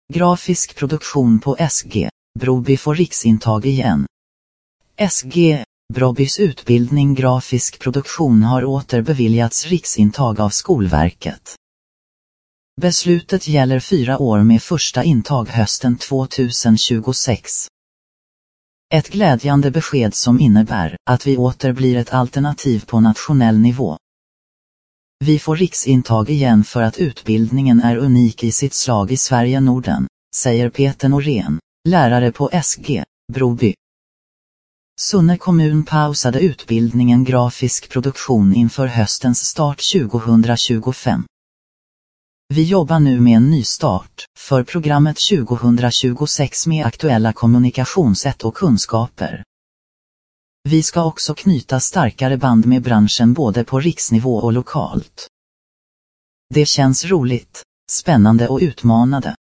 Grafisk produktion på SG. Broby får riksintag igen. SG. Brobys utbildning grafisk produktion har åter beviljats riksintag av Skolverket. Beslutet gäller 4 år med första intag hösten 2026. Ett glädjande besked som innebär att vi åter blir ett alternativ på nationell nivå. Vi får riksintag igen för att utbildningen är unik i sitt slag i Sverige-Norden, säger Peter Norén, lärare på SG, Broby. Sunne kommun pausade utbildningen grafisk produktion inför höstens start 2025. Vi jobbar nu med en ny start för programmet 2026 med aktuella kommunikationssätt och kunskaper. Vi ska också knyta starkare band med branschen både på riksnivå och lokalt. Det känns roligt, spännande och utmanande.